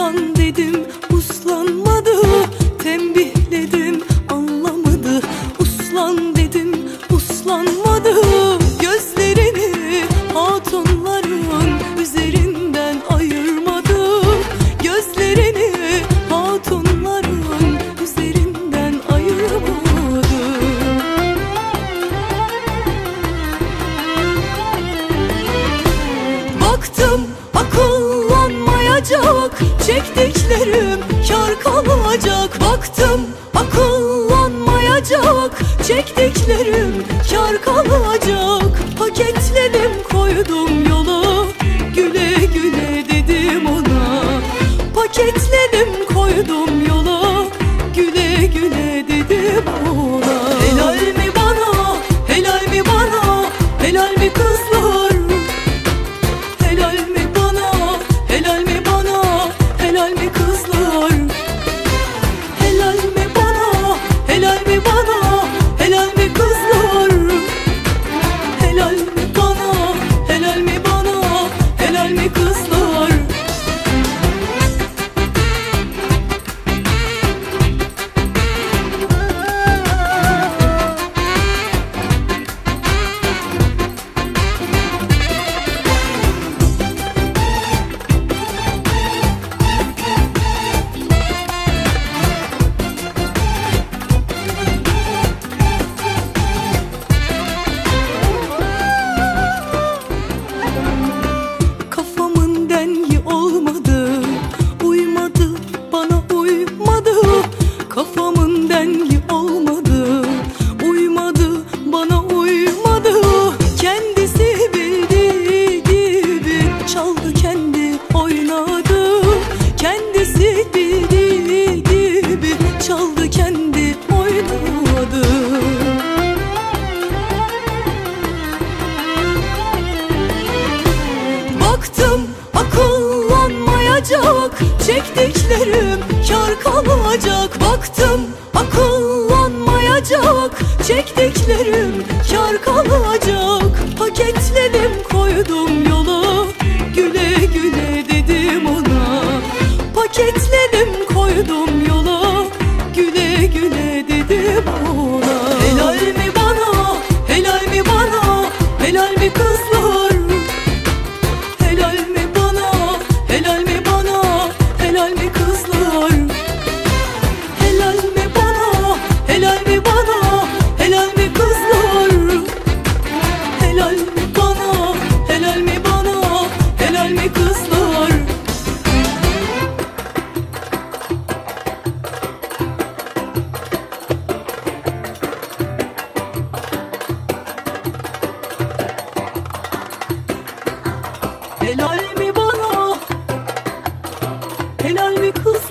uslan dedim uslanmadı, tembihledim anlamadı. Uslan dedim uslanmadı, gözlerini hatunların üzerinden ayırmadı. Gözlerini hatunların üzerinden ayırmadı. Baktım akıllanmayacak, çektiklerim kar kalacak. Baktım akıllanmayacak, çektiklerim kar kalacak. Paketledim koydum yola, güle güle dedim ona. Paketledim koydum yola, güle güle dedim ona. Helal mi bana, helal mi bana, helal mi kızlar? Helal mi bana, helal mi bana, helal mi kızlar? Helal mi bana, helal mi bana, helal mi kızlar? Helal mi bana, helal mi bana, helal mi kızlar? Kafamın dengi olmadı, uymadı bana uymadı. Kafamın dengi olmadı, uymadı bana uymadı. Kendisi bildiği gibi çaldı kendi oynadı. Kendisi bildiği gibi çaldı kendi oynadı. Baktım akıllanmayacak, çektiklerim kar kalacak. Baktım akıllanmayacak, çektiklerim kar kalacak. Paketledim koydum yola, güle güle dedim ona. Paketledim koydum yola, güle güle dedim ona. Helal mi bana, helal mi bana, helal mi kızlar? Helal mi bana, helal mi bana, helal mi kızlar? Helal mi bana, helal mi bana, helal mi kızlar? Helal mi bana, helal mi bana, helal mi kızlar? Helal mi bana, helal mi kızlar?